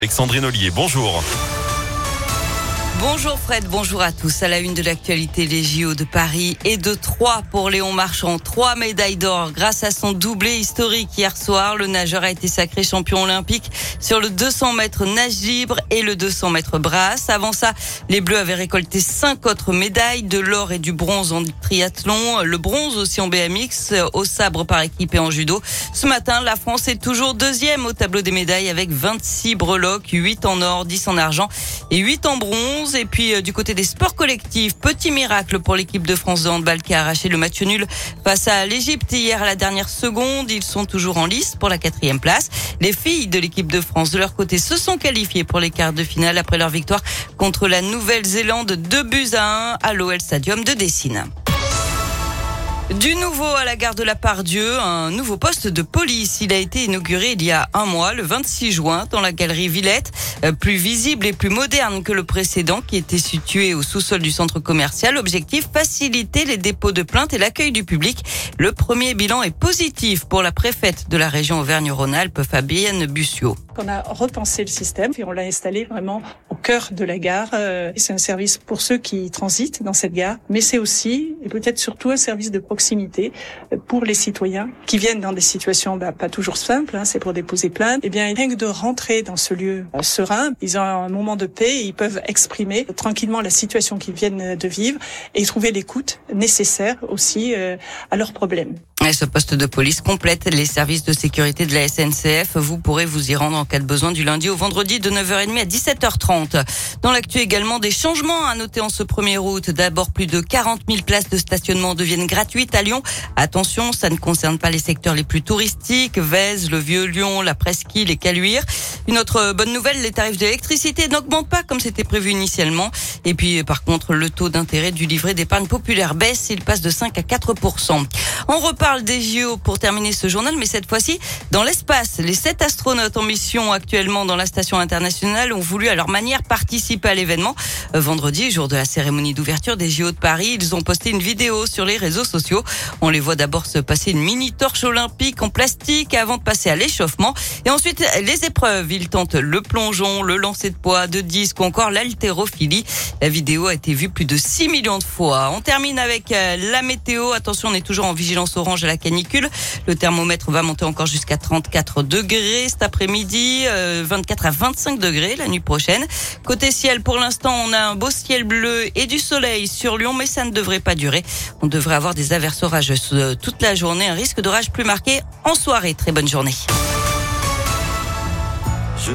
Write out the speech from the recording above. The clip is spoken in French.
Alexandrine Ollier, bonjour. Bonjour Fred, bonjour à tous. À la une de l'actualité, les JO de Paris et de Troyes pour Léon Marchand. 3 médailles d'or grâce à son doublé historique hier soir. Le nageur a été sacré champion olympique sur le 200 mètres nage libre et le 200 mètres brasse. Avant ça, les Bleus avaient récolté 5 autres médailles, de l'or et du bronze en triathlon, le bronze aussi en BMX, au sabre par équipe et en judo. Ce matin, la France est toujours deuxième au tableau des médailles avec 26 breloques, 8 en or, 10 en argent et 8 en bronze. Et puis du côté des sports collectifs, petit miracle pour l'équipe de France de handball qui a arraché le match nul face à l'Égypte hier à la dernière seconde. Ils sont toujours en lice pour la 4e place. Les filles de l'équipe de France de leur côté se sont qualifiées pour les quarts de finale après leur victoire contre la Nouvelle-Zélande 2-1 à l'OL Stadium de Dessine. Du nouveau à la gare de la Part-Dieu, un nouveau poste de police. Il a été inauguré il y a un mois, le 26 juin, dans la galerie Villette. Plus visible et plus moderne que le précédent qui était situé au sous-sol du centre commercial. Objectif, faciliter les dépôts de plaintes et l'accueil du public. Le premier bilan est positif pour la préfète de la région Auvergne-Rhône-Alpes, Fabienne Bussiot. On a repensé le système et on l'a installé vraiment au cœur de la gare. C'est un service pour ceux qui transitent dans cette gare, mais c'est aussi et peut-être surtout un service de proximité pour les citoyens qui viennent dans des situations pas toujours simples, c'est pour déposer plainte. Et bien, rien que de rentrer dans ce lieu serein, ils ont un moment de paix et ils peuvent exprimer tranquillement la situation qu'ils viennent de vivre et trouver l'écoute nécessaire aussi à leurs problèmes. Et ce poste de police complète les services de sécurité de la SNCF. Vous pourrez vous y rendre en cas de besoin du lundi au vendredi de 9h30 à 17h30. Dans l'actu également, des changements à noter en ce 1er août. D'abord, plus de 40 000 places de stationnement deviennent gratuites à Lyon. Attention, ça ne concerne pas les secteurs les plus touristiques, Vèze, le Vieux-Lyon, la Presqu'île et Caluire. Une autre bonne nouvelle, les tarifs de l'électricité n'augmentent pas comme c'était prévu initialement. Et puis, par contre, le taux d'intérêt du livret d'épargne populaire baisse. Il passe de 5 à 4%. On reparle des JO pour terminer ce journal, mais cette fois-ci dans l'espace. Les 7 astronautes en mission actuellement dans la station internationale ont voulu à leur manière participer à l'événement. Vendredi, jour de la cérémonie d'ouverture des JO de Paris, ils ont posté une vidéo sur les réseaux sociaux. On les voit d'abord se passer une mini torche olympique en plastique avant de passer à l'échauffement. Et ensuite, les épreuves. Ils tentent le plongeon, le lancer de poids, de disque ou encore l'haltérophilie. La vidéo a été vue plus de 6 millions de fois. On termine avec la météo. Attention, on est toujours en vigilance orange à la canicule. Le thermomètre va monter encore jusqu'à 34 degrés cet après-midi, 24 à 25 degrés la nuit prochaine. Côté ciel, pour l'instant, on a un beau ciel bleu et du soleil sur Lyon, mais ça ne devrait pas durer. On devrait avoir des averses orageuses toute la journée, un risque d'orage plus marqué en soirée. Très bonne journée.